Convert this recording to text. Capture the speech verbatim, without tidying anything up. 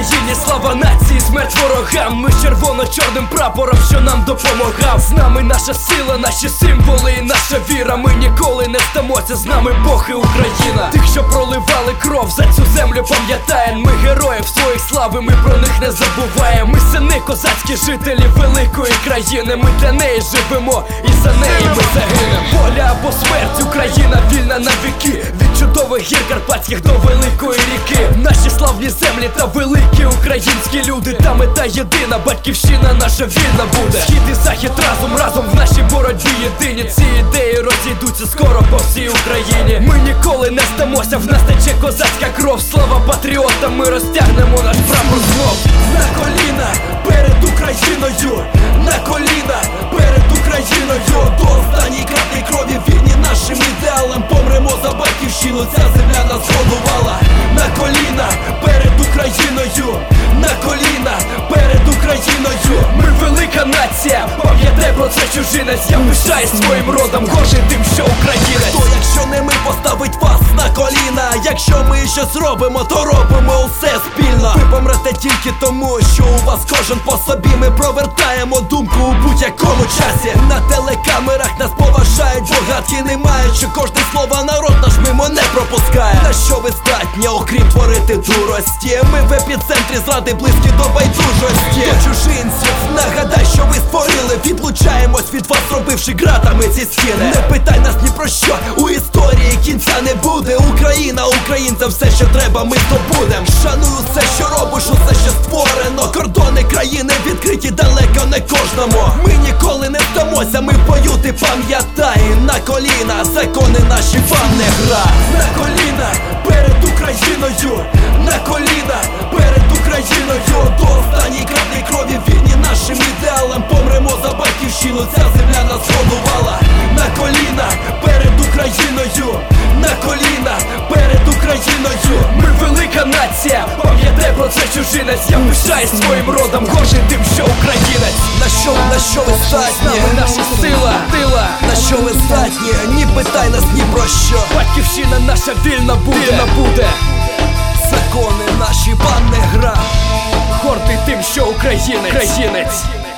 Україні, слава нації, смерть ворогам. Ми з червоно-чорним прапором, що нам допомагав. З нами наша сила, наші символи і наша віра. Ми ніколи не здамося, з нами Бог і Україна. Тих, що проливали кров за цю землю, пам'ятаєм. Ми героїв своїх слави, ми про них не забуваємо. Ми сини козацькі жителі великої країни. Ми для неї живемо і за неї ми загинемо. Воля або смерть, Україна вільна на віки. Від чудових гір карпатських до великої ріки. Наші славні землі та великі українські люди. Та мета єдина, батьківщина наша вільна буде. Схід і захід разом, разом в нашій боротьбі єдині. Ці ідеї розійдуться скоро по всій Україні. Ми ніколи не здамося, в нас тече козацька кров. Слава патріотам, ми розтягнемо наш прапор знов. На коліна перед Україною, на коліна перед Україною. До останньої краплі крові вірні нашим ідеалам. Помремо за батьківщину, ця земля нас годувала. На коліна перед Україною, на коліна перед Україною. Ми велика нація, пам'ятай про це чужинець. Я пишаюсь своїм родом, гордий тим, що українець. Хто, якщо не ми, поставить вас на коліна? Якщо ми щось робимо, то робимо усе спільно. Ви помрете тільки тому, що у вас кожен по собі. Ми провертаємо думку у будь-якому часі. На телекамерах нас поважають, богатки не мають, що кожне слово народ наш мимо не пропускає. На що ви здатні, окрім творити дурості? Ми в епіцентрі зради, близькі до байдужості. До чужинців нагадай, що ви створили. Відлучаємось від вас, зробивши ґратами ці стіни. Не питай нас ні про що, у історії кінця не буде. Україна, українцям все, що треба, ми здобудем. Шаную все, що робиш, усе, що створено. Кордони країни відкриті далеко не кожному. Ми ніколи не здамося, ми в бою, ти пам'ятай. На коліна, закони наші вам не гра. На коліна перед Україною, на коліна перед Україною. До останньої краплі крові вірні нашим ідеалам. Помремо за батьківщину, ця земля нас годувала. На коліна перед Україною, на коліна перед Україною. Ми велика нація, пам'ятай про це чужинець. Я пишаюсь своїм родом, гордий тим, що українець. На що, на що ви здатні? Наша сила, сила. На що ви здатні? Ні питай нас ні про що. Батьківщина наша вільна буде, вільна буде. Закони наші, вам не гра. Гордий тим, що українець, українець.